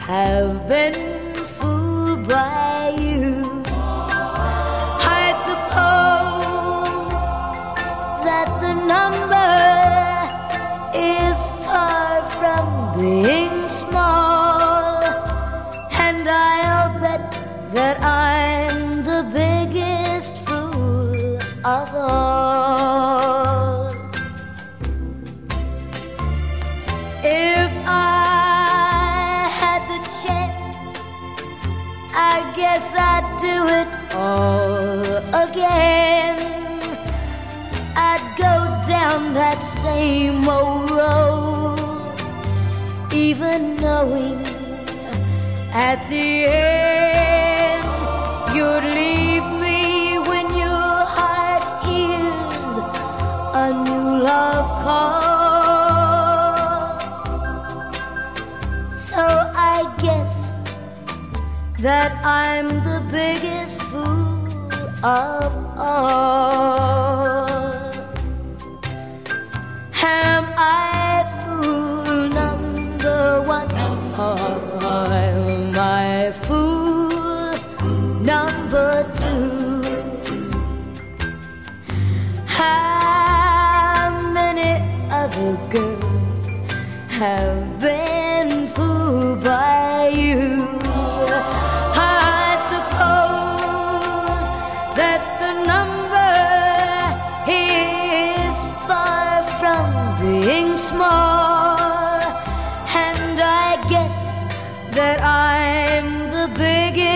have been fooled by you. I suppose that the number is far from being small, and I'll bet that I'm the biggest fool of all. If I had the chance, I guess I'd do it all again. I'd go down that same old road, even knowing at the end you'd leave me when your heart hears a new love call. So I guess that I'm the biggest fool of all. Am I fool number one? Or am I fool number two? How many other girls have been fooled by you? I suppose that the number is far from being small, and I guess that I'm the biggest